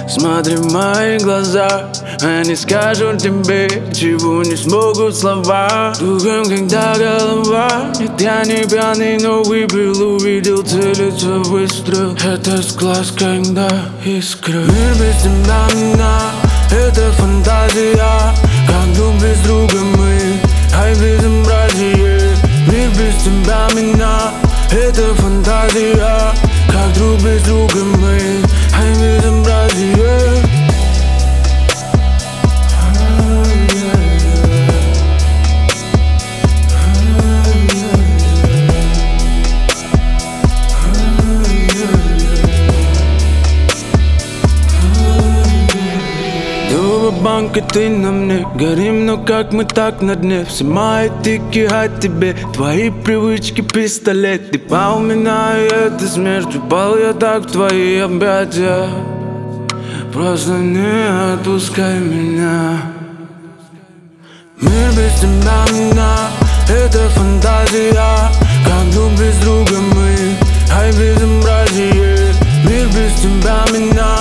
Смотри в мои глаза, они скажут тебе, чего не смогут слова. Духом, когда голова. Нет, я не пьяный, но выпил, увидел цель, это выстрел. Это глаз, когда искры. Мир без тебя, меня, это фантазия. Как друг без друга мы, ай, безобразие. Мир без тебя, меня, это фантазия. Как друг без друга мы, ай, безобразие. Банка, ты на мне, горим, но как мы так на дне. Все мои тики от тебе, твои привычки пистолет. Ты по у меня, и это смерть. Упал я так в твои объятия. Просто не отпускай меня. Мир без тебя, меня, это фантазия. Как друг без друга мы, ай, безобразие. Мир без тебя, меня,